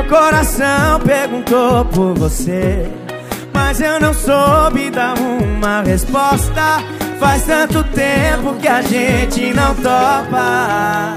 Meu coração perguntou por você, mas eu não soube dar uma resposta. Faz tanto tempo que a gente não topa.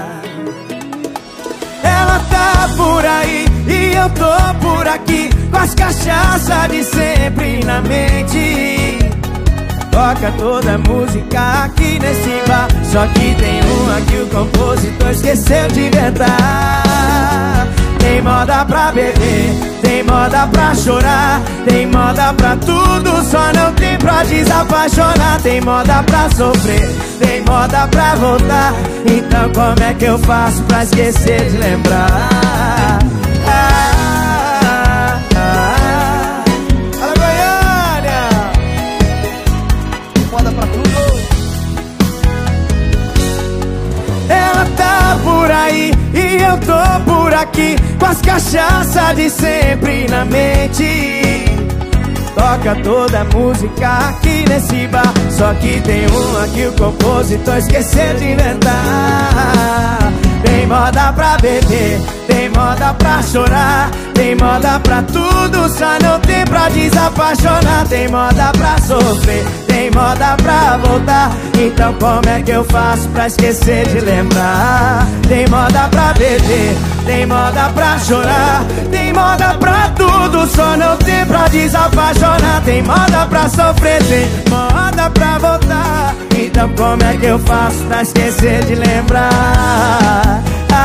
Ela tá por aí e eu tô por aqui, com as cachaças de sempre na mente. Toca toda a música aqui nesse bar, só que tem uma que o compositor esqueceu de inventar. Tem moda pra beber, tem moda pra chorar, tem moda pra tudo, só não tem pra desapaixonar. Tem moda pra sofrer, tem moda pra voltar. Então como é que eu faço pra esquecer de lembrar? Fala, Goiânia! Moda pra tudo. Ela tá por aí e eu tô por aqui, com as cachaças de sempre na mente. Toca toda a música aqui nesse bar, só que tem uma que o compositor esqueceu de inventar. Tem moda pra beber, tem moda pra chorar, tem moda pra tudo, só não tem pra desapaixonar. Tem moda pra sofrer, tem moda pra voltar. Então como é que eu faço pra esquecer de lembrar? Tem moda pra beber, tem moda pra chorar, tem moda pra tudo, só não tem pra desapaixonar. Tem moda pra sofrer, tem moda pra voltar. Então como é que eu faço pra esquecer de lembrar?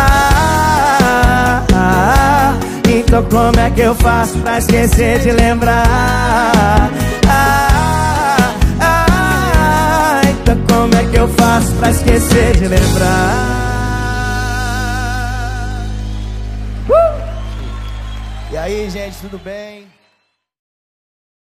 Então como é que eu faço pra esquecer de lembrar? Então como é que eu faço pra esquecer de lembrar? E aí, gente, tudo bem?